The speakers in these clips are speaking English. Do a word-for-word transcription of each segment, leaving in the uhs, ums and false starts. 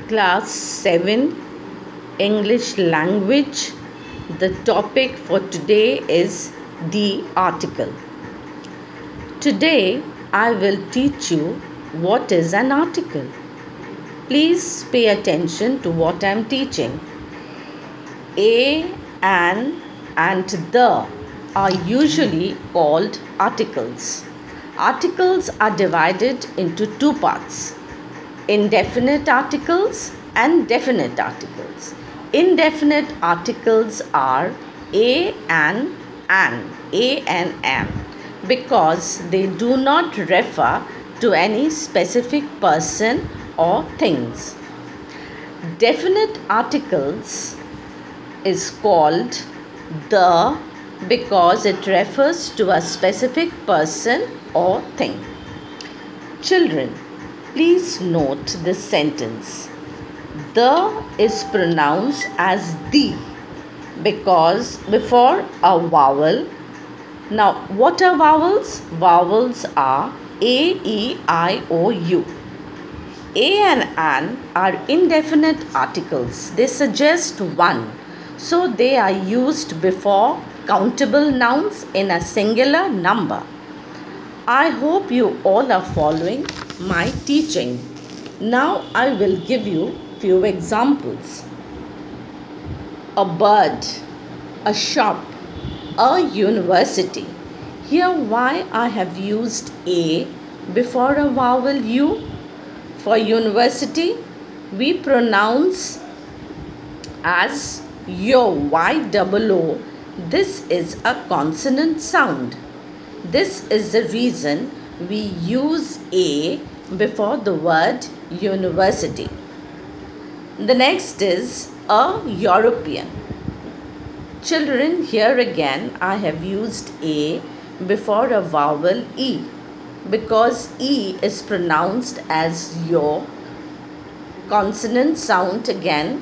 Class seven English language. The topic for today is the article. Today I will teach you what is an article. Please pay attention to what I am teaching. A, an, and the are usually called articles. Articles are divided into two parts: indefinite articles and definite articles. Indefinite articles are a, an, an, a and an, because they do not refer to any specific person or things. Definite articles is called the because it refers to a specific person or thing. Children, please note this sentence. The is pronounced as the because before a vowel. Now, what are vowels? Vowels are A, E, I, O, U. A and an are indefinite articles. They suggest one, so they are used before countable nouns in a singular number. I hope you all are following my teaching. Now I will give you few examples. A bird, a shop, a university. Here why I have used a before a vowel u. For university, we pronounce as yo, y double o. This is a consonant sound. This is the reason we use a before the word university. The next is a European. Children, here again I have used a before a vowel e because e is pronounced as yo, consonant sound again.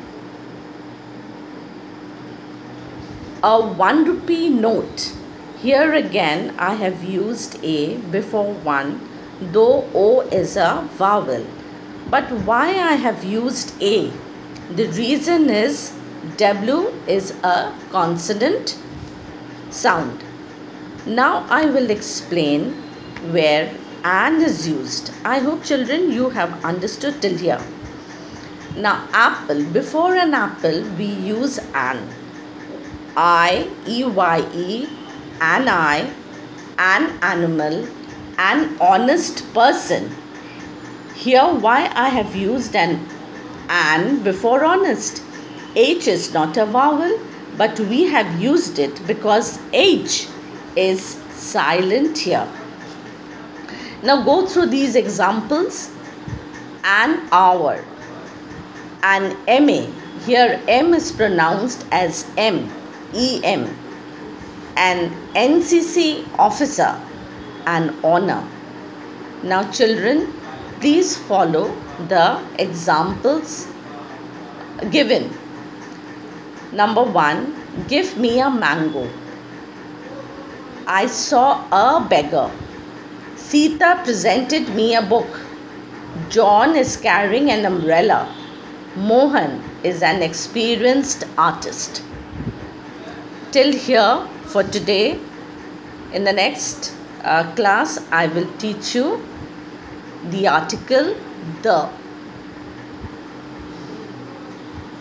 A one rupee note. Here again I have used a before one, though o is a vowel. But why I have used a? The reason is w is a consonant sound. Now I will explain where an is used. I hope children you have understood till here. Now apple, before an apple we use an. I, E Y E, an eye, an animal, an honest person. Here why I have used an an before honest. H is not a vowel, but we have used it because H is silent here. Now go through these examples. An hour, an M A. Here M is pronounced as M, E M. An N C C officer, an honor. Now children, please follow the examples given. Number one, give me a mango. I saw a beggar. Sita presented me a book. John is carrying an umbrella. Mohan is an experienced artist. Till here for today. In the next uh, class, I will teach you the article the.